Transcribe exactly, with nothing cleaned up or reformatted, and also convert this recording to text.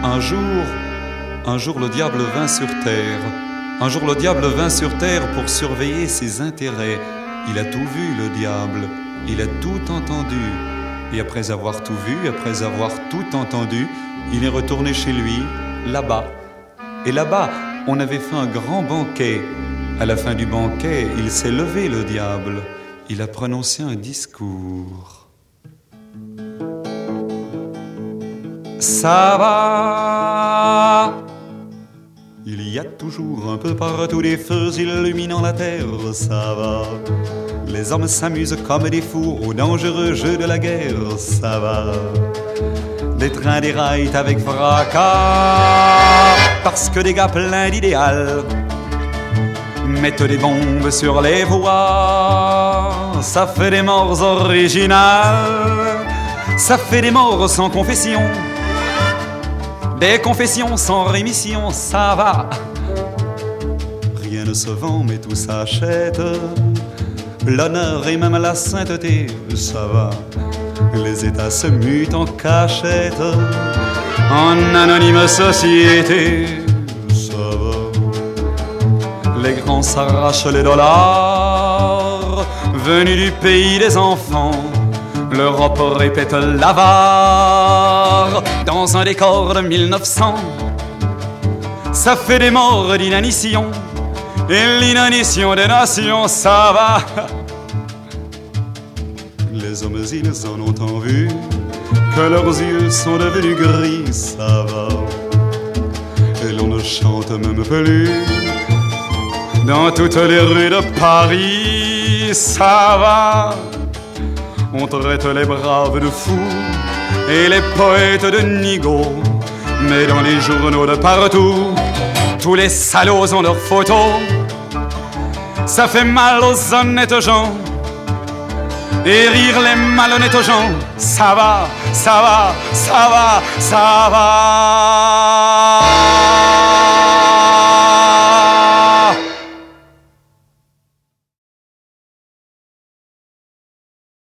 Un jour, un jour le diable vint sur terre. Un jour le diable vint sur terre pour surveiller ses intérêts. Il a tout vu, le diable, il a tout entendu. Et après avoir tout vu, après avoir tout entendu, il est retourné chez lui, là-bas. Et là-bas, on avait fait un grand banquet. À la fin du banquet, il s'est levé, le diable. Il a prononcé un discours. Ça va. Il y a toujours un peu partout des feux illuminant la terre, ça va. Les hommes s'amusent comme des fous au dangereux jeu de la guerre, ça va. Des trains déraillent avec fracas, parce que des gars pleins d'idéal mettent des bombes sur les voies. Ça fait des morts originales, ça fait des morts sans confession, des confessions sans rémission, ça va. Rien ne se vend mais tout s'achète, l'honneur et même la sainteté, ça va. Les États se mutent en cachette, en anonyme société, ça va. Les grands s'arrachent les dollars, venus du pays des enfants. L'Europe répète l'avare dans un décor de mille neuf cents. Ça fait des morts d'inanition, et l'inanition des nations, ça va. Les hommes, ils en ont tant vu que leurs yeux sont devenus gris, ça va. Et l'on ne chante même plus dans toutes les rues de Paris, ça va. On traite les braves de fous et les poètes de nigauds, mais dans les journaux de partout, tous les salauds ont leurs photos. Ça fait mal aux honnêtes gens et rire les malhonnêtes gens, ça va, ça va, ça va, ça va.